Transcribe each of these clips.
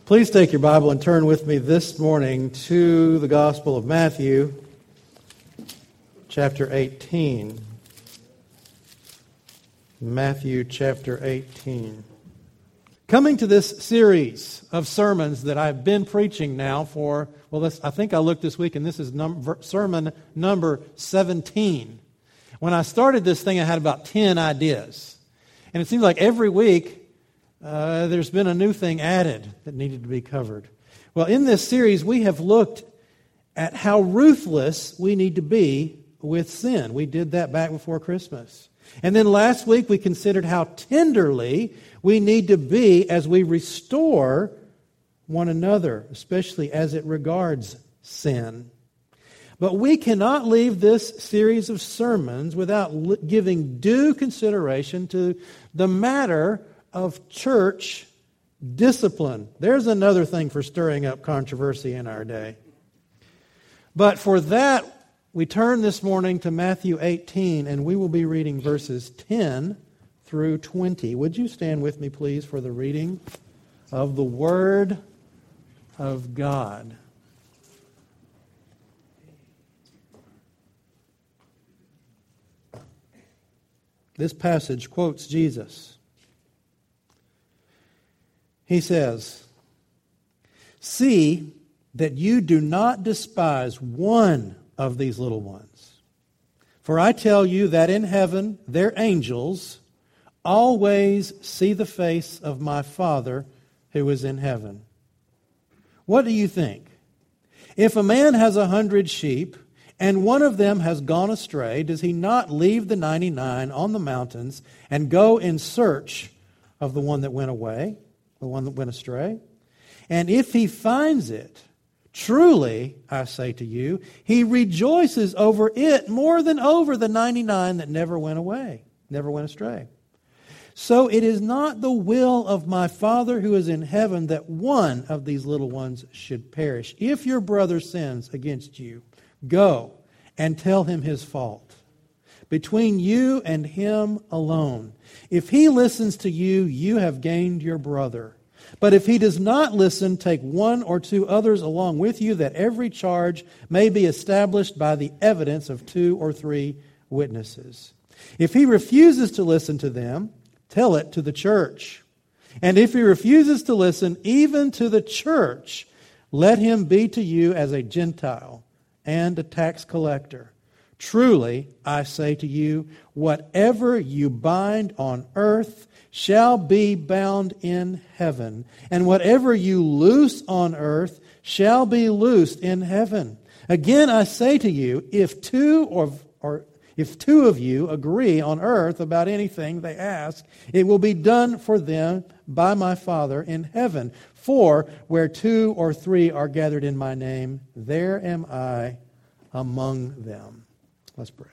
Please take your Bible and turn with me this morning to the Gospel of Matthew, chapter 18. Matthew chapter 18. Coming to this series of sermons that I've been preaching now for, I think I looked this week, and this is sermon number 17. When I started this thing, I had about 10 ideas. And it seems like every week, there's been a new thing added that needed to be covered. Well, in this series, we have looked at how ruthless we need to be with sin. We did that back before Christmas. And then last week, we considered how tenderly we need to be as we restore one another, especially as it regards sin. But we cannot leave this series of sermons without giving due consideration to the matter of church discipline. There's another thing for stirring up controversy in our day. But for that, we turn this morning to Matthew 18, and we will be reading verses 10 through 20. Would you stand with me, please, for the reading of the Word of God? This passage quotes Jesus. He says, "See that you do not despise one of these little ones. For I tell you that in heaven their angels always see the face of my Father who is in heaven. What do you think? If a man has 100 sheep, and one of them has gone astray, does he not leave the 99 on the mountains and go in search of the one that went away, the one that went astray? And if he finds it, truly, I say to you, he rejoices over it more than over the 99 that never went away, never went astray. So it is not the will of my Father who is in heaven that one of these little ones should perish. If your brother sins against you, go and tell him his fault, between you and him alone. If he listens to you, you have gained your brother. But if he does not listen, take one or two others along with you, that every charge may be established by the evidence of 2 or 3 witnesses. If he refuses to listen to them, tell it to the church. And if he refuses to listen even to the church, let him be to you as a Gentile and a tax collector. Truly, I say to you, whatever you bind on earth shall be bound in heaven, and whatever you loose on earth shall be loosed in heaven. Again, I say to you, if two of you agree on earth about anything they ask, it will be done for them by my Father in heaven. For where 2 or 3 are gathered in my name, there am I among them." Let's pray.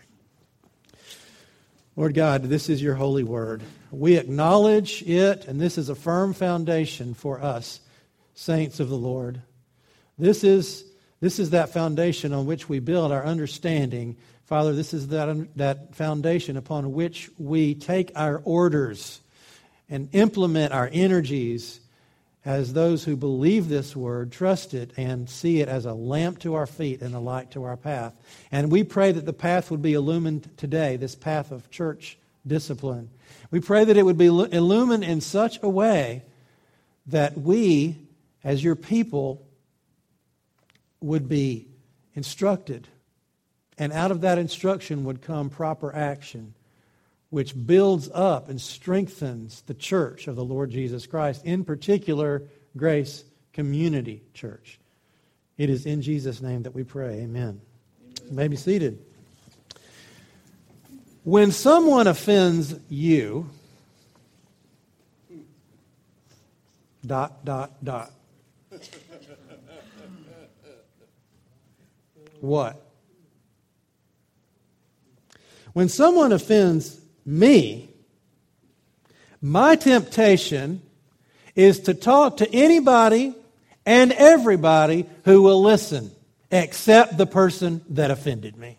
Lord God, this is your holy word. We acknowledge it, and this is a firm foundation for us, saints of the Lord. This is that foundation on which we build our understanding. Father, this is that foundation upon which we take our orders and implement our energies as those who believe this word, trust it, and see it as a lamp to our feet and a light to our path. And we pray that the path would be illumined today, this path of church discipline. We pray that it would be illumined in such a way that we, as your people, would be instructed. And out of that instruction would come proper action, which builds up and strengthens the church of the Lord Jesus Christ, in particular, Grace Community Church. It is in Jesus' name that we pray. Amen. You may be seated. When someone offends you, ... What? When someone offends me, my temptation is to talk to anybody and everybody who will listen, except the person that offended me.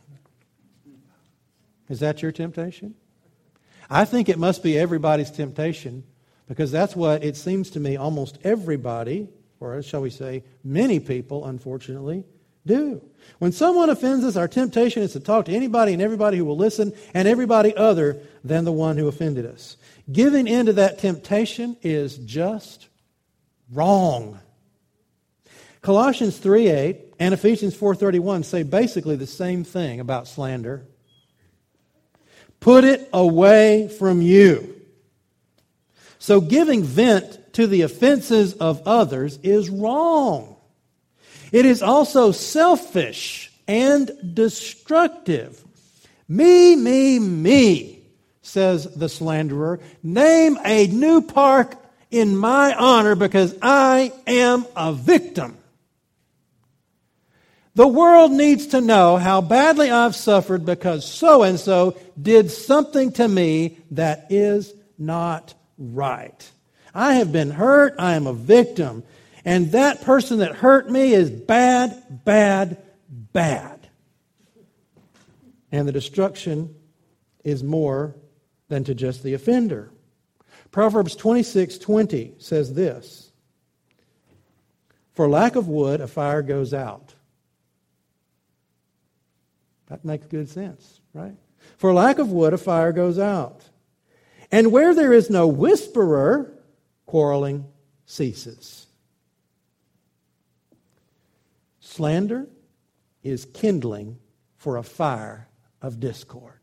Is that your temptation? I think it must be everybody's temptation, because that's what it seems to me almost everybody, or shall we say, many people, unfortunately, do. When someone offends us, our temptation is to talk to anybody and everybody who will listen, and everybody other than the one who offended us. Giving in to that temptation is just wrong. Colossians 3:8 and Ephesians 4:31 say basically the same thing about slander. Put it away from you. So giving vent to the offenses of others is wrong. It is also selfish and destructive. Me, says the slanderer. Name a new park in my honor because I am a victim. The world needs to know how badly I've suffered because so-and-so did something to me that is not right. I have been hurt. I am a victim. And that person that hurt me is bad, bad, bad. And the destruction is more than to just the offender. Proverbs 26:20 says this, for lack of wood, a fire goes out. That makes good sense, right? For lack of wood, a fire goes out. And where there is no whisperer, quarreling ceases. Slander is kindling for a fire of discord.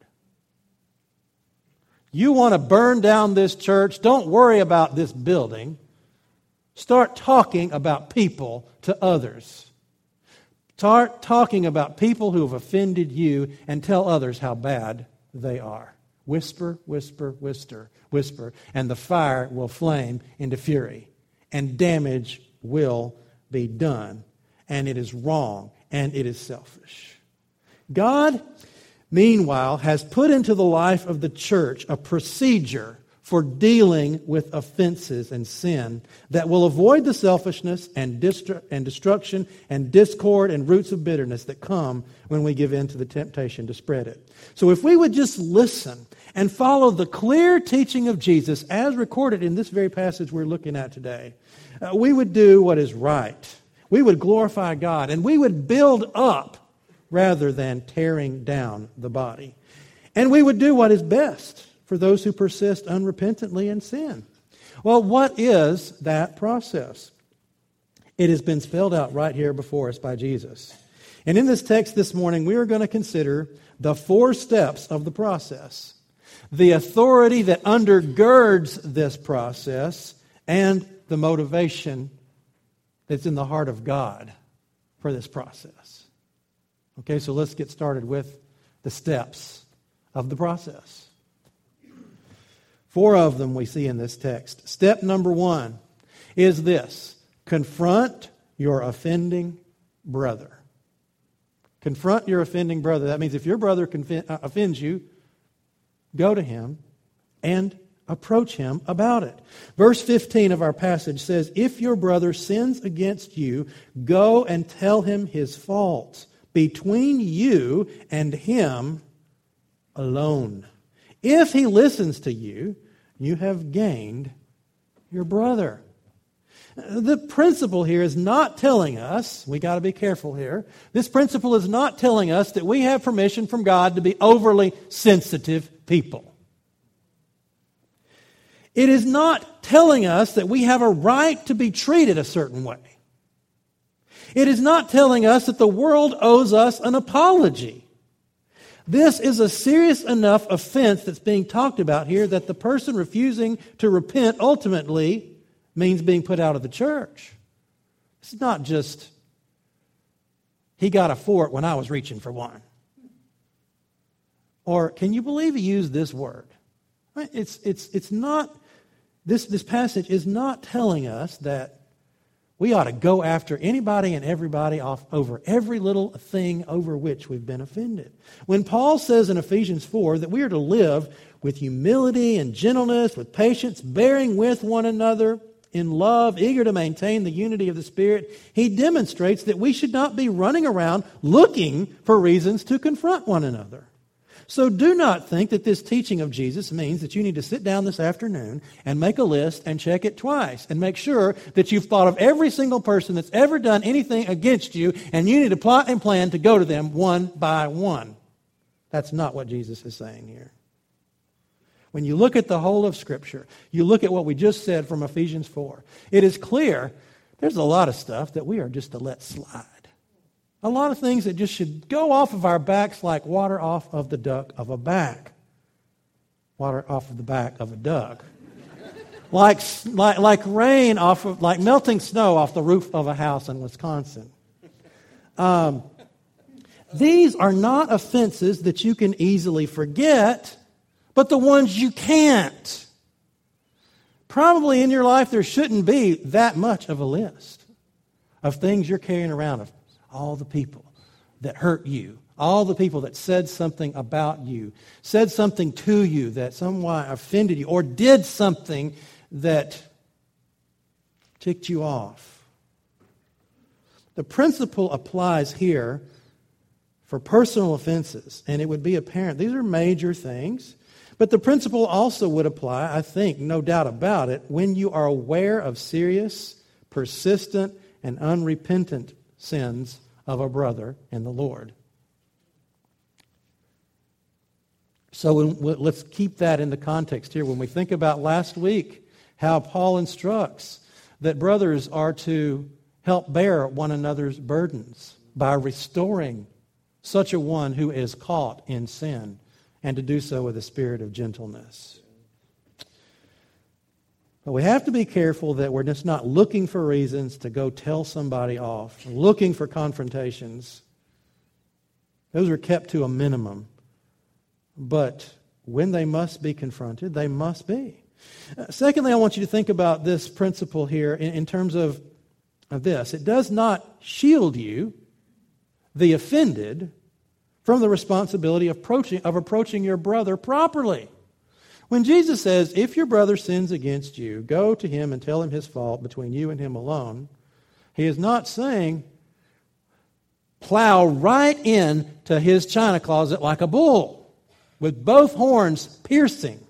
You want to burn down this church? Don't worry about this building. Start talking about people to others. Start talking about people who have offended you and tell others how bad they are. Whisper, whisper, whisper, whisper, and the fire will flame into fury, and damage will be done. And it is wrong, and it is selfish. God, meanwhile, has put into the life of the church a procedure for dealing with offenses and sin that will avoid the selfishness and destruction and discord and roots of bitterness that come when we give in to the temptation to spread it. So if we would just listen and follow the clear teaching of Jesus as recorded in this very passage we're looking at today, we would do what is right. We would glorify God, and we would build up rather than tearing down the body. And we would do what is best for those who persist unrepentantly in sin. Well, what is that process? It has been spelled out right here before us by Jesus. And in this text this morning, we are going to consider the 4 steps of the process, the authority that undergirds this process, and the motivation that's in the heart of God for this process. Okay, so let's get started with the steps of the process. 4 of them we see in this text. Step number 1 is this: confront your offending brother. Confront your offending brother. That means if your brother offends you, go to him and approach him about it. Verse 15 of our passage says, if your brother sins against you, go and tell him his faults between you and him alone. If he listens to you, you have gained your brother. The principle here is not telling us, we got to be careful here, this principle is not telling us that we have permission from God to be overly sensitive people. It is not telling us that we have a right to be treated a certain way. It is not telling us that the world owes us an apology. This is a serious enough offense that's being talked about here that the person refusing to repent ultimately means being put out of the church. It's not just, he got a fort when I was reaching for one. Or, can you believe he used this word? It's not, this passage is not telling us that we ought to go after anybody and everybody off over every little thing over which we've been offended. When Paul says in Ephesians 4 that we are to live with humility and gentleness, with patience, bearing with one another in love, eager to maintain the unity of the Spirit, he demonstrates that we should not be running around looking for reasons to confront one another. So do not think that this teaching of Jesus means that you need to sit down this afternoon and make a list and check it twice and make sure that you've thought of every single person that's ever done anything against you, and you need to plot and plan to go to them one by one. That's not what Jesus is saying here. When you look at the whole of Scripture, you look at what we just said from Ephesians 4, it is clear there's a lot of stuff that we are just to let slide. A lot of things that just should go off of our backs like water off of the duck of a back. Water off of the back of a duck. like rain off of, like melting snow off the roof of a house in Wisconsin. These are not offenses that you can easily forget, but the ones you can't. Probably in your life there shouldn't be that much of a list of things you're carrying around, of all the people that hurt you, all the people that said something about you, said something to you that somewhat offended you, or did something that ticked you off. The principle applies here for personal offenses, and it would be apparent these are major things. But the principle also would apply, I think, no doubt about it, when you are aware of serious, persistent, and unrepentant sins of a brother in the Lord. So let's keep that in the context here. When we think about last week, how Paul instructs that brothers are to help bear one another's burdens by restoring such a one who is caught in sin, and to do so with a spirit of gentleness. But we have to be careful that we're just not looking for reasons to go tell somebody off, looking for confrontations. Those are kept to a minimum. But when they must be confronted, they must be. Secondly, I want you to think about this principle here in terms of this. It does not shield you, the offended, from the responsibility of approaching your brother properly. When Jesus says, if your brother sins against you, go to him and tell him his fault between you and him alone, he is not saying, plow right in to his china closet like a bull, with both horns piercing.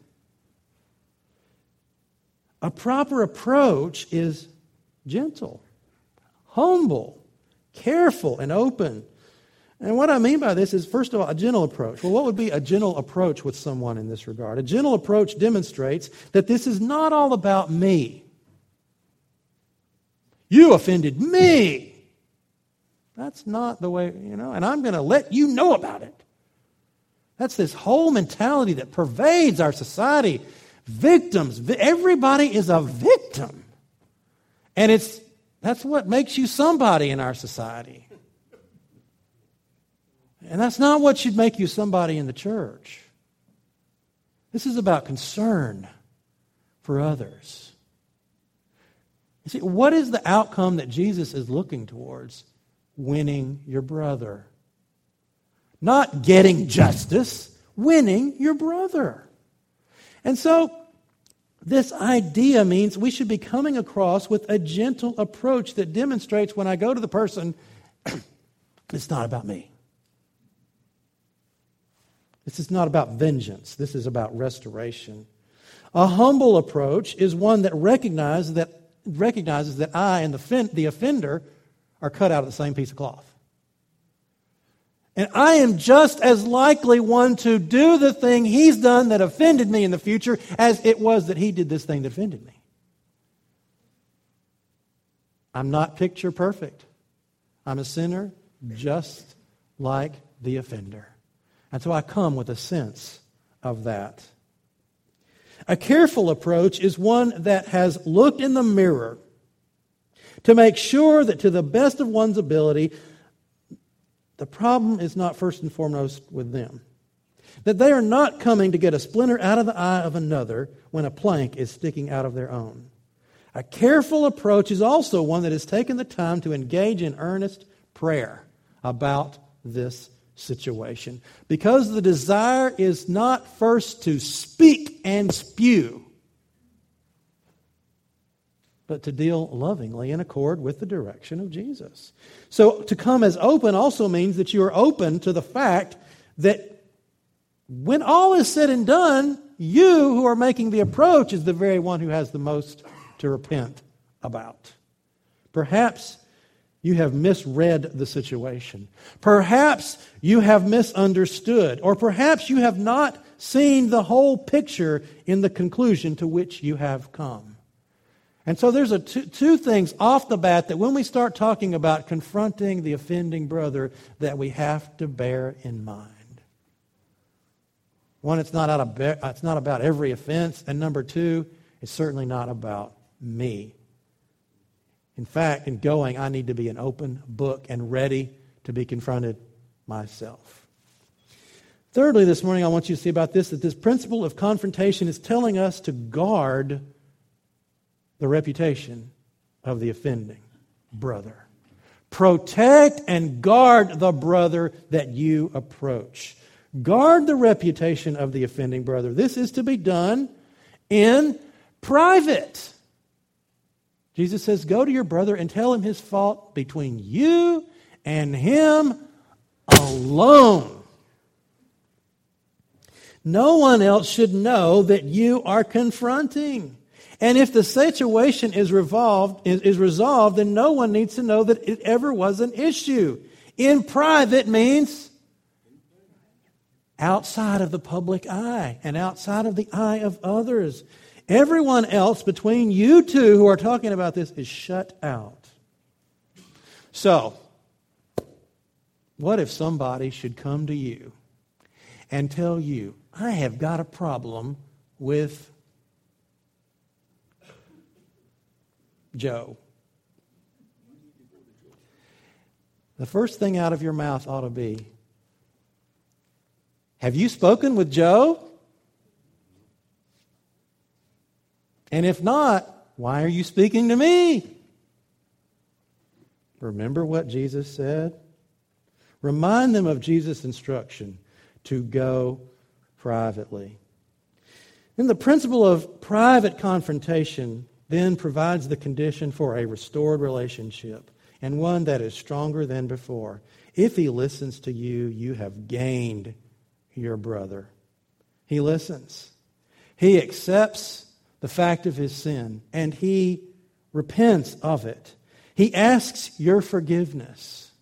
A proper approach is gentle, humble, careful, and open. And what I mean by this is, first of all, a gentle approach. Well, what would be a gentle approach with someone in this regard? A gentle approach demonstrates that this is not all about me. You offended me. That's not the way, and I'm going to let you know about it. That's this whole mentality that pervades our society. Victims. Everybody is a victim. And that's what makes you somebody in our society. And that's not what should make you somebody in the church. This is about concern for others. You see, what is the outcome that Jesus is looking towards? Winning your brother. Not getting justice, winning your brother. And so, this idea means we should be coming across with a gentle approach that demonstrates when I go to the person, it's not about me. This is not about vengeance. This is about restoration. A humble approach is one that recognizes that I and the offender are cut out of the same piece of cloth. And I am just as likely one to do the thing he's done that offended me in the future as it was that he did this thing that offended me. I'm not picture perfect. I'm a sinner just like the offender. And so I come with a sense of that. A careful approach is one that has looked in the mirror to make sure that to the best of one's ability, the problem is not first and foremost with them. That they are not coming to get a splinter out of the eye of another when a plank is sticking out of their own. A careful approach is also one that has taken the time to engage in earnest prayer about this situation. Because the desire is not first to speak and spew, but to deal lovingly in accord with the direction of Jesus. So to come as open also means that you are open to the fact that when all is said and done, you who are making the approach is the very one who has the most to repent about. Perhaps you have misread the situation. Perhaps you have misunderstood. Or perhaps you have not seen the whole picture in the conclusion to which you have come. And so there's two things off the bat that when we start talking about confronting the offending brother that we have to bear in mind. One, it's not about every offense. And number two, it's certainly not about me. In fact, in going, I need to be an open book and ready to be confronted myself. Thirdly, this morning I want you to see about this, that this principle of confrontation is telling us to guard the reputation of the offending brother. Protect and guard the brother that you approach. Guard the reputation of the offending brother. This is to be done in private. Jesus says, go to your brother and tell him his fault between you and him alone. No one else should know that you are confronting. And if the situation is resolved, then no one needs to know that it ever was an issue. In private means outside of the public eye and outside of the eye of others. Everyone else between you two who are talking about this is shut out. So, what if somebody should come to you and tell you, I have got a problem with Joe? The first thing out of your mouth ought to be, have you spoken with Joe? And if not, why are you speaking to me? Remember what Jesus said? Remind them of Jesus' instruction to go privately. And the principle of private confrontation then provides the condition for a restored relationship, and one that is stronger than before. If he listens to you, you have gained your brother. He listens. He accepts the fact of his sin, and he repents of it. He asks your forgiveness.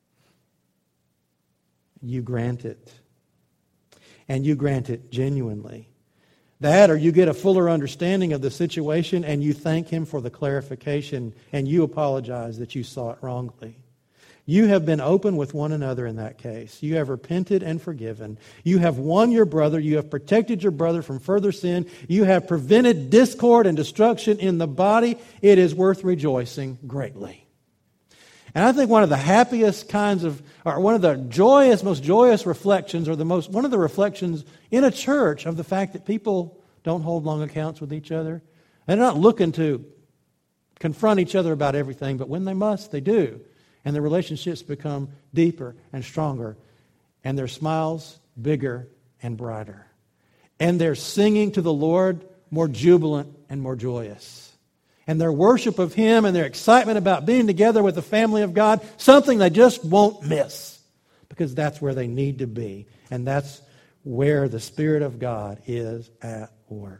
You grant it. And you grant it genuinely. That, or you get a fuller understanding of the situation and you thank him for the clarification and you apologize that you saw it wrongly. You have been open with one another in that case. You have repented and forgiven. You have won your brother. You have protected your brother from further sin. You have prevented discord and destruction in the body. It is worth rejoicing greatly. And I think one of the happiest kinds of, or one of the most joyous reflections, or one of the reflections in a church of the fact that people don't hold long accounts with each other. They're not looking to confront each other about everything, but when they must, they do. And the relationships become deeper and stronger. And their smiles bigger and brighter. And their singing to the Lord more jubilant and more joyous. And their worship of Him and their excitement about being together with the family of God, something they just won't miss. Because that's where they need to be. And that's where the Spirit of God is at work.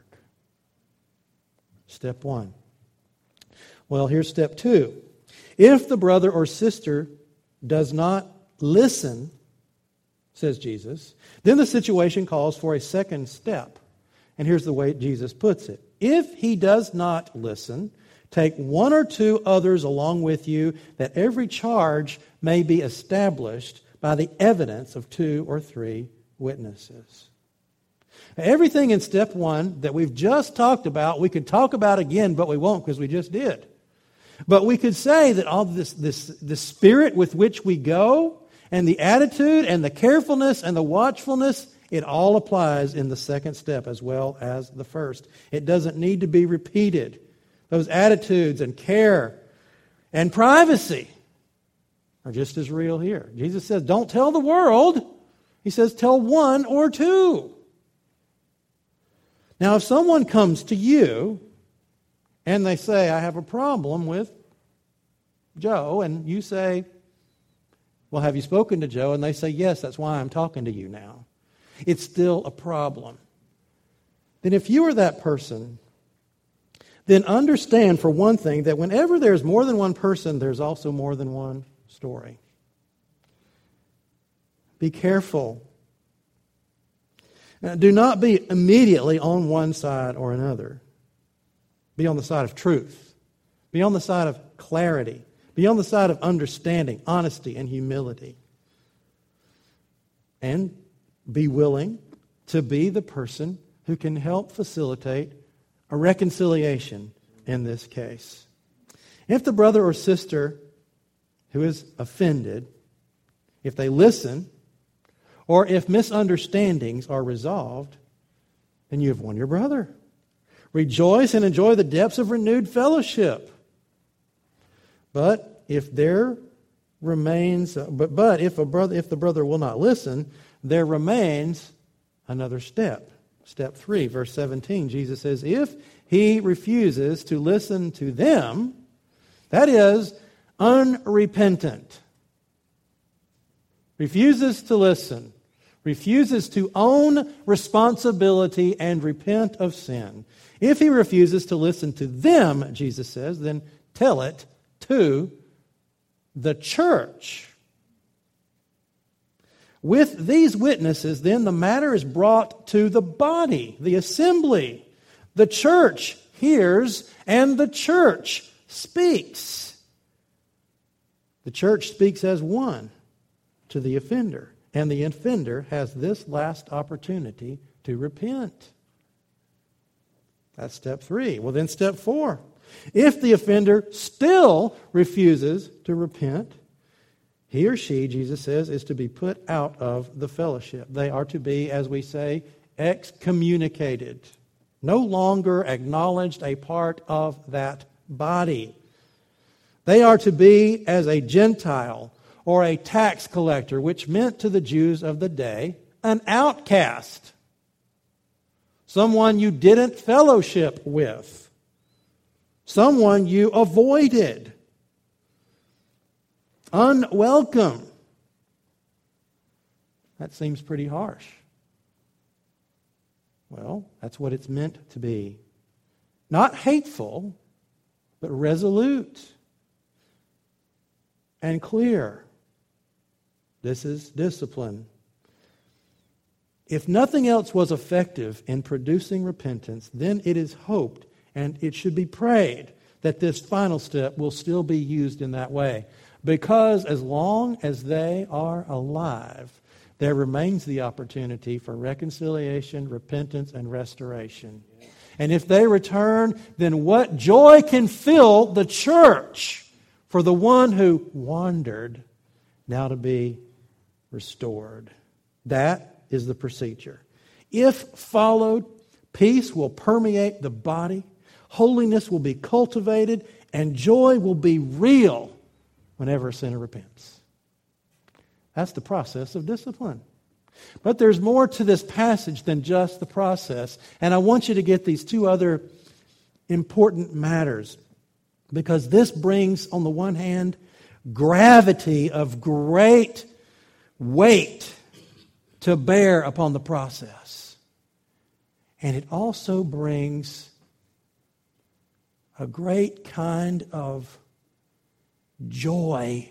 Step one. Well, here's step two. If the brother or sister does not listen, says Jesus, then the situation calls for a second step. And here's the way Jesus puts it. If he does not listen, take one or two others along with you, that every charge may be established by the evidence of 2 or 3 witnesses. Now, everything in step one that we've just talked about, we could talk about again, but we won't because we just did. But we could say that all the spirit with which we go, and the attitude, and the carefulness, and the watchfulness, it all applies in the second step as well as the first. It doesn't need to be repeated. Those attitudes and care and privacy are just as real here. Jesus says, don't tell the world. He says, tell 1 or 2. Now, if someone comes to you and they say, I have a problem with Joe, and you say, well, have you spoken to Joe? And they say, yes, that's why I'm talking to you now. it's still a problem. Then if you are that person, then understand for one thing that whenever there's more than one person, there's also more than one story. Be careful. Now, do not be immediately on one side or another. Be on the side of truth. Be on the side of clarity. Be on the side of understanding, honesty, and humility. And be willing to be the person who can help facilitate a reconciliation in this case. If the brother or sister who is offended, if they listen, or if misunderstandings are resolved, then you have won your brother. Rejoice and enjoy the depths of renewed fellowship. But if there remains, but if the brother will not listen, there remains another step. Step 3, verse 17, Jesus says, if he refuses to listen to them, that is, unrepentant, refuses to listen, refuses to own responsibility and repent of sin. If he refuses to listen to them, Jesus says, then tell it to the church. With these witnesses, then, the matter is brought to the body, the assembly. The church hears and the church speaks. The church speaks as one to the offender, and the offender has this last opportunity to repent. That's step 3. Well, then step 4. If the offender still refuses to repent, he or she, Jesus says, is to be put out of the fellowship. They are to be, as we say, excommunicated. No longer acknowledged a part of that body. They are to be as a Gentile or a tax collector, which meant to the Jews of the day, an outcast. Someone you didn't fellowship with. Someone you avoided. Unwelcome. That seems pretty harsh. Well, that's what it's meant to be. Not hateful, but resolute and clear. This is discipline. If nothing else was effective in producing repentance, then it is hoped and it should be prayed that this final step will still be used in that way. Because as long as they are alive, there remains the opportunity for reconciliation, repentance, and restoration. And if they return, then what joy can fill the church for the one who wandered, now to be restored. That is the procedure. If followed, peace will permeate the body, holiness will be cultivated, and joy will be real whenever a sinner repents. That's the process of discipline. But there's more to this passage than just the process. And I want you to get these two other important matters. Because this brings, on the one hand, gravity of great weight to bear upon the process. And it also brings a great kind of joy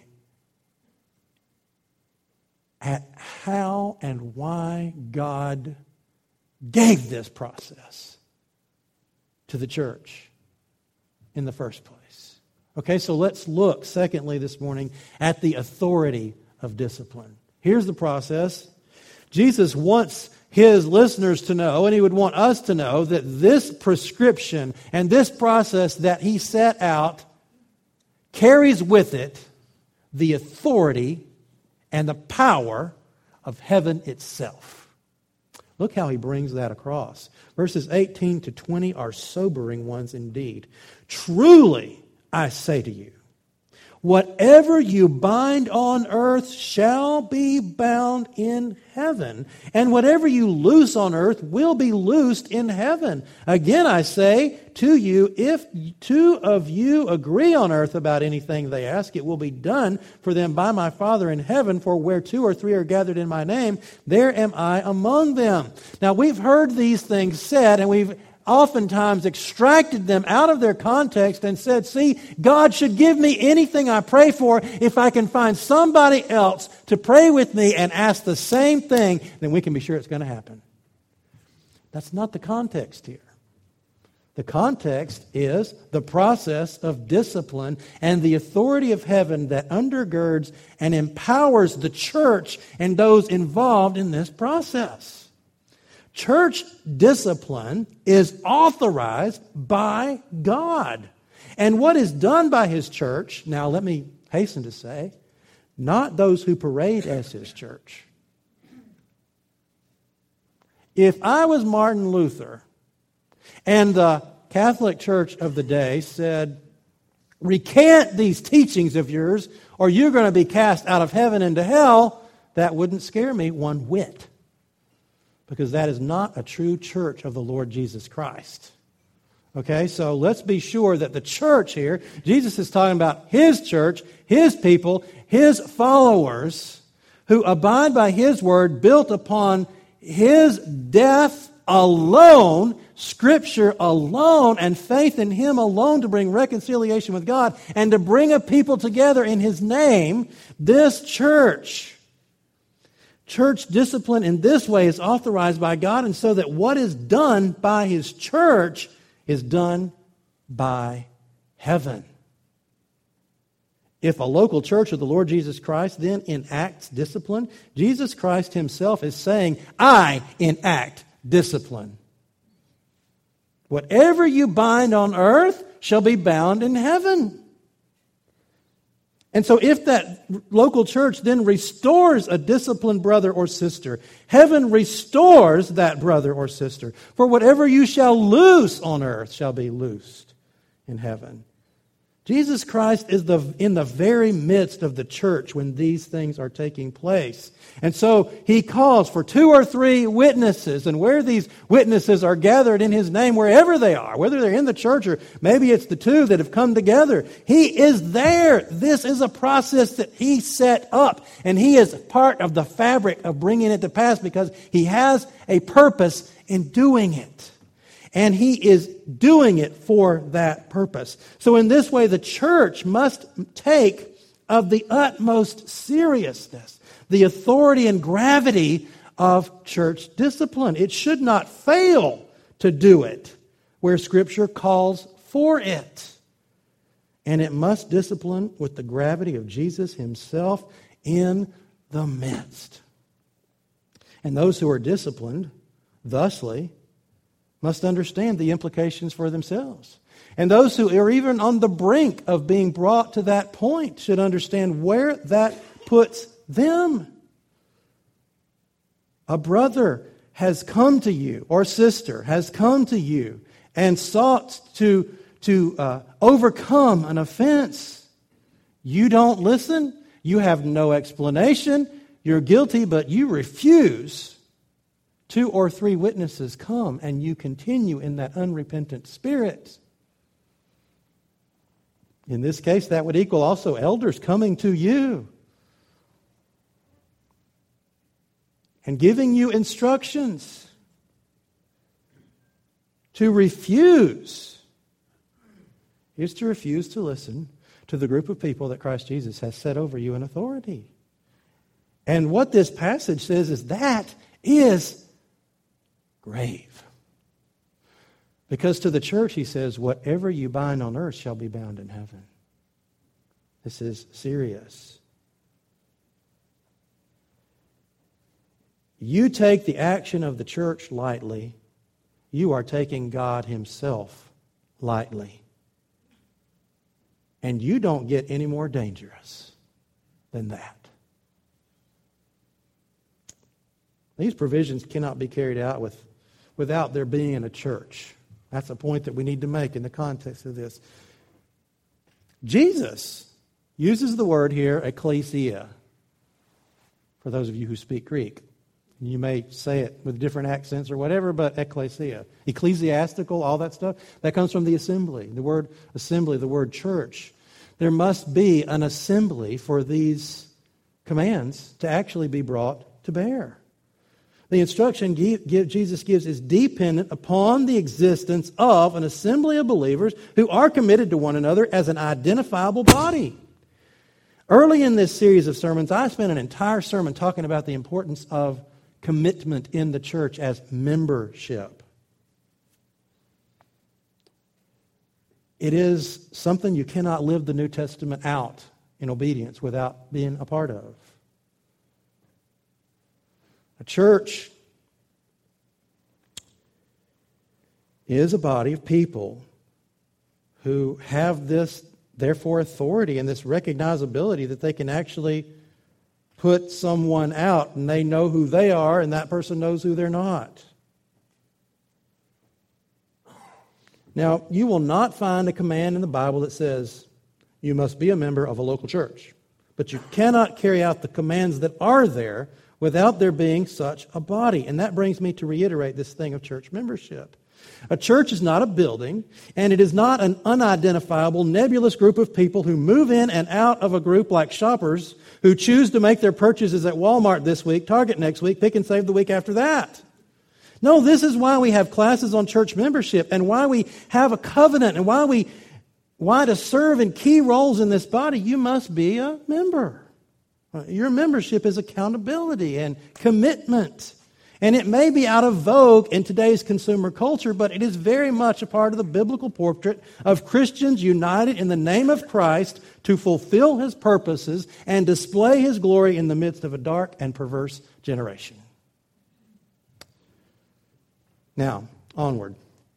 at how and why God gave this process to the church in the first place. Okay, so let's look, secondly, this morning at the authority of discipline. Here's the process. Jesus wants his listeners to know, and he would want us to know, that this prescription and this process that he set out carries with it the authority and the power of heaven itself. Look how he brings that across. Verses 18 to 20 are sobering ones indeed. Truly, I say to you, Whatever you bind on earth shall be bound in heaven, and whatever you loose on earth will be loosed in heaven. Again, I say to you, if two of you agree on earth about anything they ask, it will be done for them by my Father in heaven. For where two or three are gathered in my name, there am I among them. Now, we've heard these things said, and we've oftentimes extracted them out of their context and said, see, God should give me anything I pray for if I can find somebody else to pray with me and ask the same thing, then we can be sure it's going to happen. That's not the context here. The context is the process of discipline and the authority of heaven that undergirds and empowers the church and those involved in this process. Church discipline is authorized by God. And what is done by His church, now let me hasten to say, not those who parade as His church. If I was Martin Luther and the Catholic Church of the day said, recant these teachings of yours or you're going to be cast out of heaven into hell, that wouldn't scare me one whit. Because that is not a true church of the Lord Jesus Christ. Okay, so let's be sure that the church here, Jesus is talking about His church, His people, His followers, who abide by His word, built upon His death alone, Scripture alone, and faith in Him alone to bring reconciliation with God and to bring a people together in His name. This church discipline in this way is authorized by God, and so that what is done by His church is done by heaven. If a local church of the Lord Jesus Christ then enacts discipline, Jesus Christ Himself is saying, I enact discipline. Whatever you bind on earth shall be bound in heaven. And so if that local church then restores a disciplined brother or sister, heaven restores that brother or sister. For whatever you shall loose on earth shall be loosed in heaven. Jesus Christ is in the very midst of the church when these things are taking place. And so He calls for 2 or 3 witnesses. And where these witnesses are gathered in His name, wherever they are, whether they're in the church or maybe it's the 2 that have come together, He is there. This is a process that He set up. And He is part of the fabric of bringing it to pass because He has a purpose in doing it. And He is doing it for that purpose. So in this way, the church must take of the utmost seriousness the authority and gravity of church discipline. It should not fail to do it where Scripture calls for it. And it must discipline with the gravity of Jesus Himself in the midst. And those who are disciplined, thusly, must understand the implications for themselves. And those who are even on the brink of being brought to that point should understand where that puts them. A brother has come to you, or sister has come to you, and sought to overcome an offense. You don't listen. You have no explanation. You're guilty, but you refuse. 2 or 3 witnesses come and you continue in that unrepentant spirit. In this case, that would equal also elders coming to you and giving you instructions. To refuse is to refuse to listen to the group of people that Christ Jesus has set over you in authority. And what this passage says is that is grave. Because to the church He says, whatever you bind on earth shall be bound in heaven. This is serious. You take the action of the church lightly, you are taking God Himself lightly. And you don't get any more dangerous than that. These provisions cannot be carried out without there being in a church. That's a point that we need to make in the context of this. Jesus uses the word here, ecclesia, for those of you who speak Greek. You may say it with different accents or whatever, but ecclesia. Ecclesiastical, all that stuff, that comes from the assembly. The word assembly, the word church. There must be an assembly for these commands to actually be brought to bear. The instruction Jesus gives is dependent upon the existence of an assembly of believers who are committed to one another as an identifiable body. Early in this series of sermons, I spent an entire sermon talking about the importance of commitment in the church as membership. It is something you cannot live the New Testament out in obedience without being a part of. A church is a body of people who have this, therefore, authority and this recognizability that they can actually put someone out and they know who they are and that person knows who they're not. Now, you will not find a command in the Bible that says you must be a member of a local church. But you cannot carry out the commands that are there without there being such a body. And that brings me to reiterate this thing of church membership. A church is not a building, and it is not an unidentifiable, nebulous group of people who move in and out of a group like shoppers who choose to make their purchases at Walmart this week, Target next week, Pick and Save the week after that. No, this is why we have classes on church membership and why we have a covenant and why to serve in key roles in this body, you must be a member. Your membership is accountability and commitment. And it may be out of vogue in today's consumer culture, but it is very much a part of the biblical portrait of Christians united in the name of Christ to fulfill His purposes and display His glory in the midst of a dark and perverse generation. Now, onward.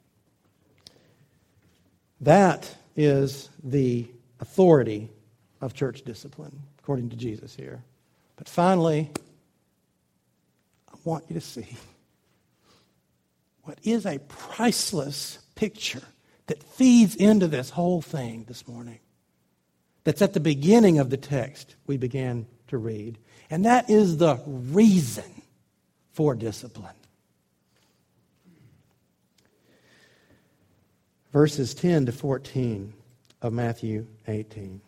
That is the authority of church discipline, according to Jesus here. But finally, I want you to see what is a priceless picture that feeds into this whole thing this morning. That's at the beginning of the text we began to read. And that is the reason for discipline. Verses 10 to 14 of Matthew 18.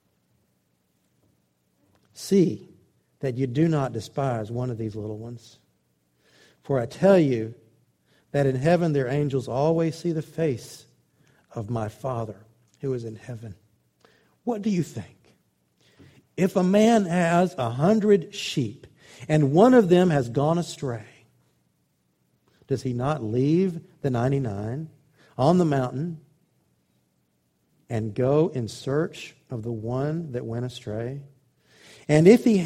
See that you do not despise one of these little ones. For I tell you that in heaven their angels always see the face of my Father who is in heaven. What do you think? If a man has 100 sheep and one of them has gone astray, does he not leave the 99 on the mountain and go in search of the one that went astray? And if he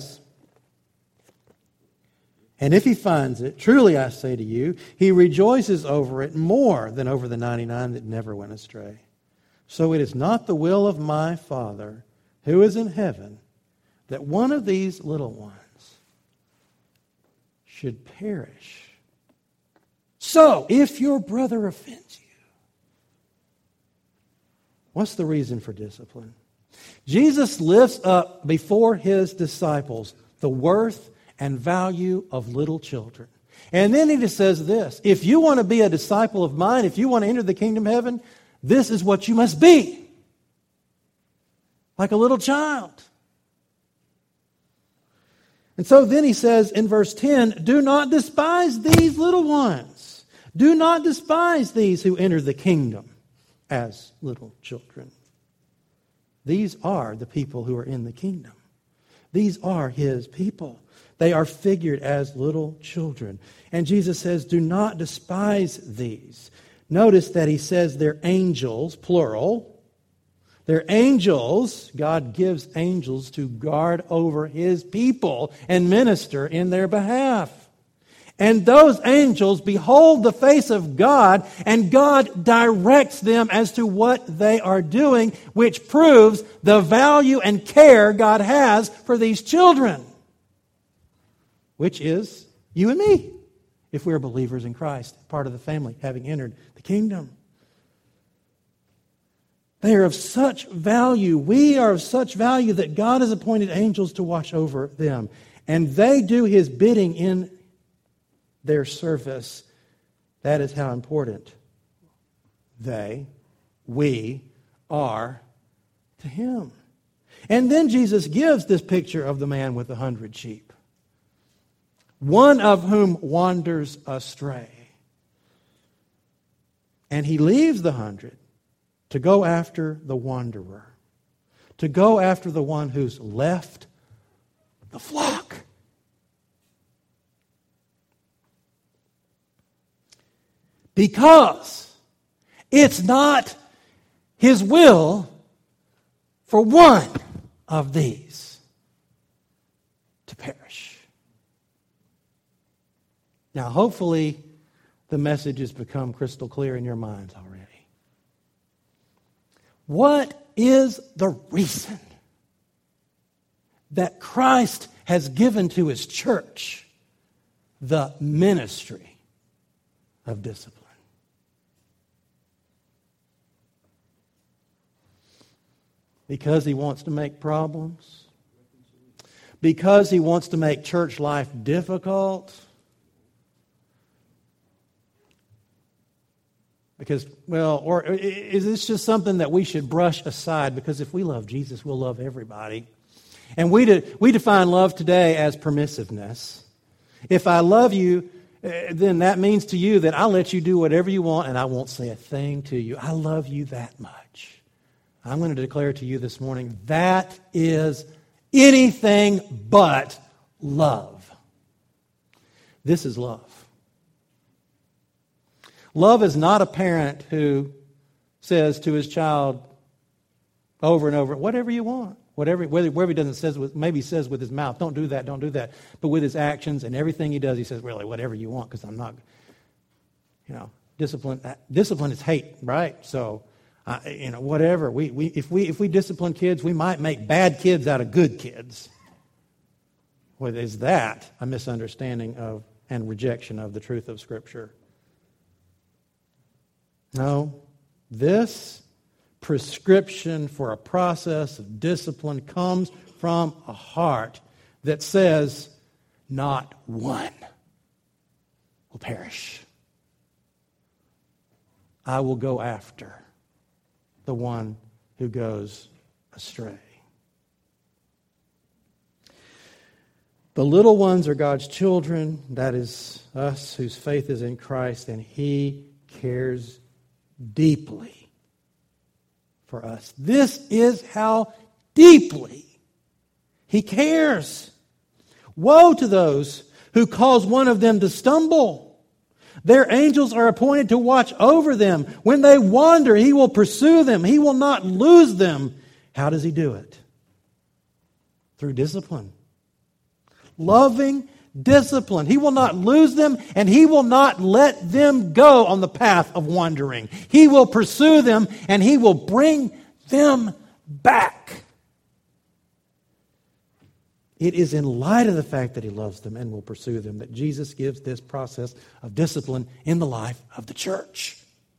finds it, truly I say to you, he rejoices over it more than over the 99 that never went astray. So it is not the will of my Father who is in heaven that one of these little ones should perish. So, if your brother offends you, what's the reason for discipline? Jesus lifts up before His disciples the worth and value of little children. And then He just says this: if you want to be a disciple of mine, if you want to enter the kingdom of heaven, this is what you must be. Like a little child. And so then He says in verse 10, do not despise these little ones. Do not despise these who enter the kingdom as little children. These are the people who are in the kingdom. These are His people. They are figured as little children. And Jesus says, do not despise these. Notice that He says they're angels, plural. They're angels. God gives angels to guard over His people and minister in their behalf. And those angels behold the face of God, and God directs them as to what they are doing, which proves the value and care God has for these children, which is you and me, if we're believers in Christ, part of the family, having entered the kingdom. They are of such value. We are of such value that God has appointed angels to watch over them. And they do His bidding in their service. That is how important we are to Him. And then Jesus gives this picture of the man with 100 sheep, one of whom wanders astray. And He leaves the 100 to go after the wanderer, to go after the one who's left the flock. Because it's not His will for one of these to perish. Now, hopefully, the message has become crystal clear in your minds already. What is the reason that Christ has given to His church the ministry of discipline? Because He wants to make problems? Because He wants to make church life difficult? Because, or is this just something that we should brush aside? Because if we love Jesus, we'll love everybody. And we define love today as permissiveness. If I love you, then that means to you that I'll let you do whatever you want and I won't say a thing to you. I love you that much. I'm going to declare to you this morning, that is anything but love. This is love. Love is not a parent who says to his child over and over, whatever you want. Whatever he doesn't says maybe says with his mouth, don't do that. But with his actions and everything he does, he says, really, whatever you want, because I'm not, discipline. Discipline is hate, right? So, whatever. If we discipline kids, we might make bad kids out of good kids. Well, is that a misunderstanding of and rejection of the truth of Scripture? No, this prescription for a process of discipline comes from a heart that says, not one will perish. I will go after the one who goes astray. The little ones are God's children. That is us whose faith is in Christ, and He cares deeply for us. This is how deeply He cares. Woe to those who cause one of them to stumble. Their angels are appointed to watch over them. When they wander, He will pursue them. He will not lose them. How does He do it? Through discipline. Loving discipline. He will not lose them, and He will not let them go on the path of wandering. He will pursue them, and He will bring them back. It is in light of the fact that He loves them and will pursue them that Jesus gives this process of discipline in the life of the church.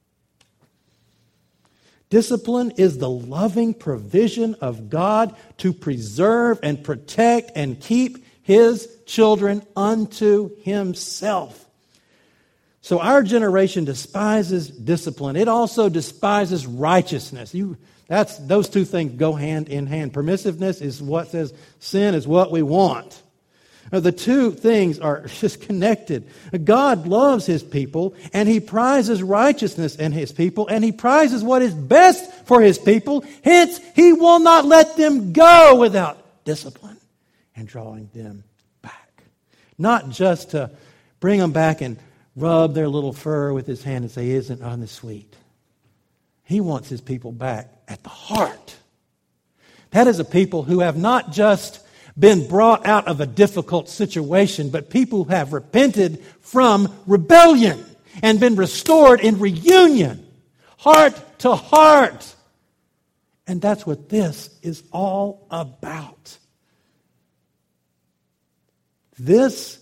Discipline is the loving provision of God to preserve and protect and keep His children unto Himself. So our generation despises discipline. It also despises righteousness. Those two things go hand in hand. Permissiveness is what says sin is what we want. The two things are just connected. God loves His people, and He prizes righteousness in His people, and He prizes what is best for His people. Hence, He will not let them go without discipline and drawing them back. Not just to bring them back and rub their little fur with His hand and say, isn't this sweet? He wants His people back at the heart. That is a people who have not just been brought out of a difficult situation, but people who have repented from rebellion and been restored in reunion, heart to heart. And that's what this is all about. This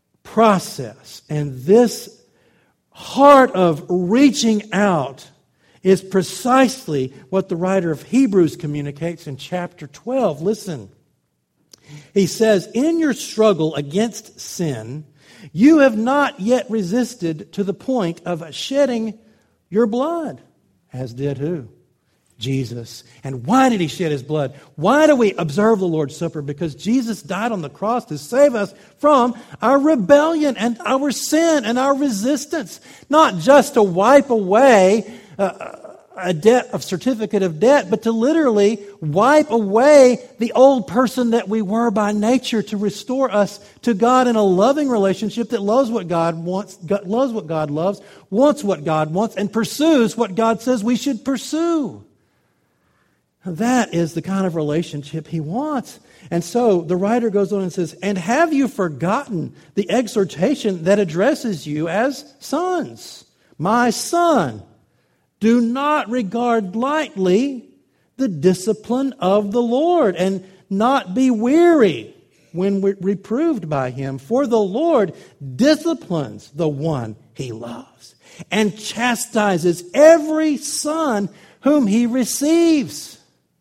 process and this heart of reaching out is precisely what the writer of Hebrews communicates in chapter 12. Listen. He says, in your struggle against sin, you have not yet resisted to the point of shedding your blood. As did who? Jesus. And why did he shed his blood? Why do we observe the Lord's Supper? Because Jesus died on the cross to save us from our rebellion and our sin and our resistance. Not just to wipe away a certificate of debt, but to literally wipe away the old person that we were by nature, to restore us to God in a loving relationship that loves what God wants, loves what God loves, wants what God wants, and pursues what God says we should pursue. That is the kind of relationship he wants. And so the writer goes on and says, and have you forgotten the exhortation that addresses you as sons? My son, do not regard lightly the discipline of the Lord, and not be weary when reproved by him. For the Lord disciplines the one he loves, and chastises every son whom he receives.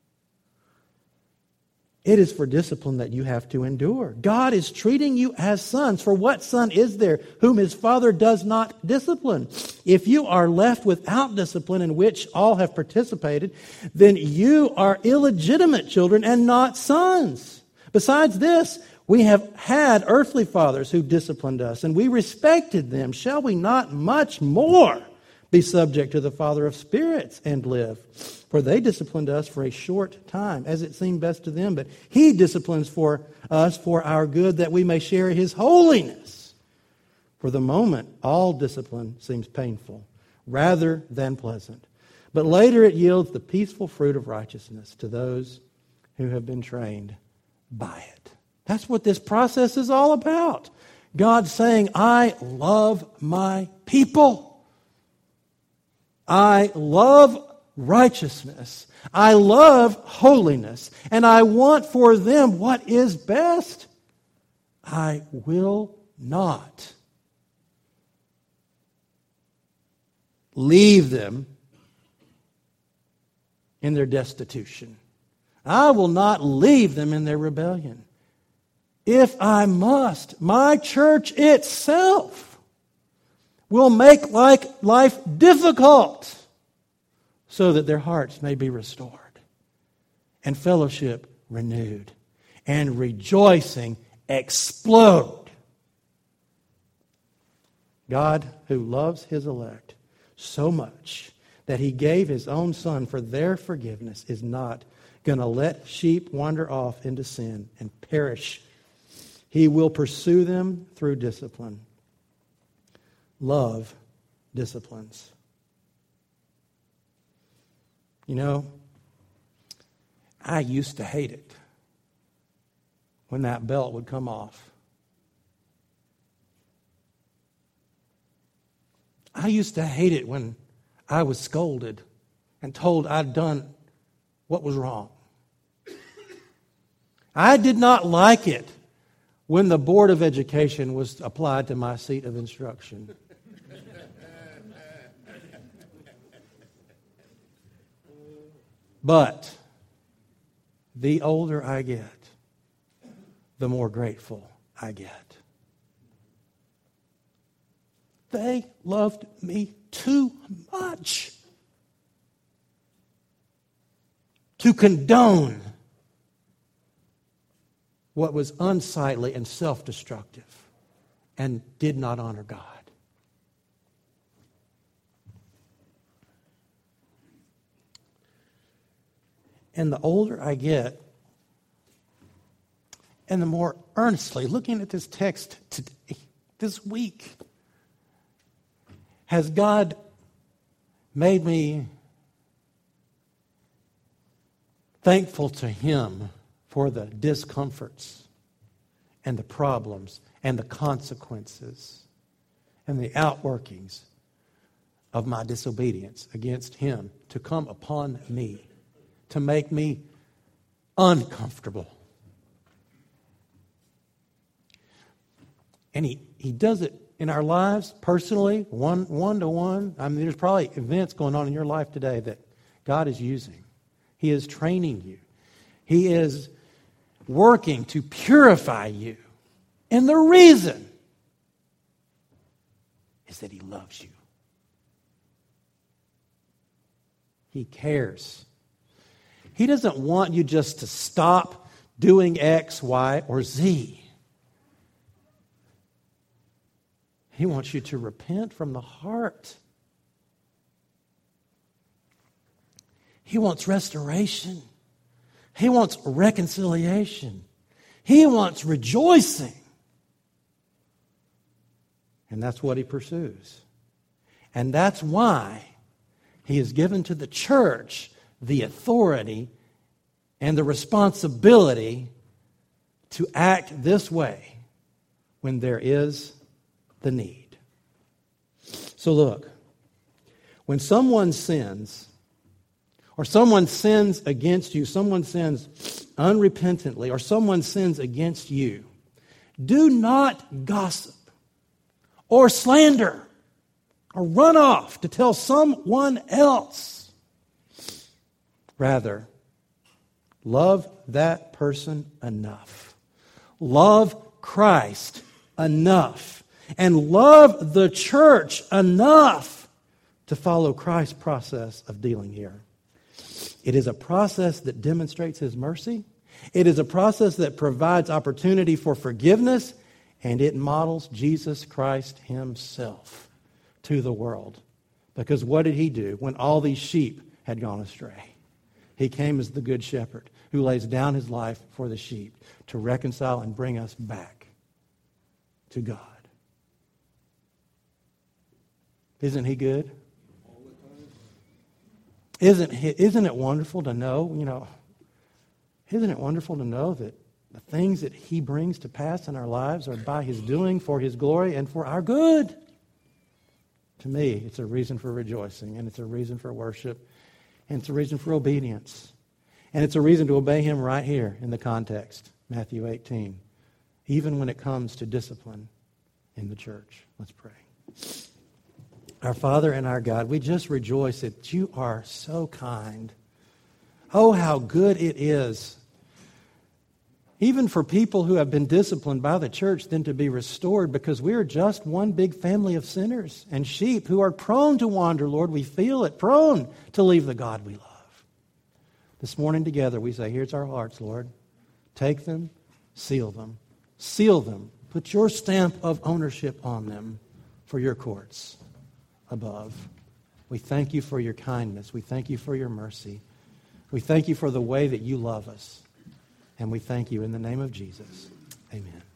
It is for discipline that you have to endure. God is treating you as sons. For what son is there whom his father does not discipline? If you are left without discipline, in which all have participated, then you are illegitimate children and not sons. Besides this, we have had earthly fathers who disciplined us, and we respected them. Shall we not much more be subject to the Father of spirits and live? For they disciplined us for a short time, as it seemed best to them. But he disciplines for us for our good, that we may share his holiness. For the moment, all discipline seems painful, rather than pleasant. But later it yields the peaceful fruit of righteousness to those who have been trained by it. That's what this process is all about. God saying, I love my people. I love righteousness. I love holiness. And I want for them what is best. I will not leave them in their destitution. I will not leave them in their rebellion. If I must, my church itself will make life difficult, so that their hearts may be restored, and fellowship renewed, and rejoicing explode. God, who loves his elect so much that he gave his own son for their forgiveness, is not going to let sheep wander off into sin and perish. He will pursue them through discipline. Love disciplines. You know, I used to hate it when that belt would come off. I used to hate it when I was scolded and told I'd done what was wrong. I did not like it when the Board of Education was applied to my seat of instruction. But the older I get, the more grateful I get. They loved me too much to condone what was unsightly and self-destructive and did not honor God. And the older I get, and the more earnestly, looking at this text today, this week, has God made me thankful to him for the discomforts and the problems and the consequences and the outworkings of my disobedience against him to come upon me, to make me uncomfortable. And he does it in our lives, personally, one-to-one. I mean, there's probably events going on in your life today that God is using. He is training you. He is working to purify you. And the reason is that He loves you. He cares. He doesn't want you just to stop doing X, Y, or Z. He wants you to repent from the heart. He wants restoration. He wants reconciliation. He wants rejoicing. And that's what He pursues. And that's why He has given to the church the authority and the responsibility to act this way when there is the need. So look, when someone sins, or someone sins against you, someone sins unrepentantly, or someone sins against you, do not gossip or slander or run off to tell someone else. Rather, love that person enough. Love Christ enough. And love the church enough to follow Christ's process of dealing here. It is a process that demonstrates His mercy. It is a process that provides opportunity for forgiveness. And it models Jesus Christ Himself to the world. Because what did He do when all these sheep had gone astray? He came as the good shepherd who lays down His life for the sheep to reconcile and bring us back to God. Isn't He good? Isn't it wonderful to know, isn't it wonderful to know that the things that He brings to pass in our lives are by His doing, for His glory, and for our good? To me, it's a reason for rejoicing, and it's a reason for worship, and it's a reason for obedience. And it's a reason to obey Him right here in the context, Matthew 18, even when it comes to discipline in the church. Let's pray. Our Father and our God, we just rejoice that You are so kind. Oh, how good it is, even for people who have been disciplined by the church, then to be restored, because we are just one big family of sinners and sheep who are prone to wander, Lord. We feel it, prone to leave the God we love. This morning together we say, here's our hearts, Lord. Take them, seal them. Seal them. Put Your stamp of ownership on them for Your courts above. We thank You for Your kindness. We thank You for Your mercy. We thank You for the way that You love us. And we thank You in the name of Jesus. Amen.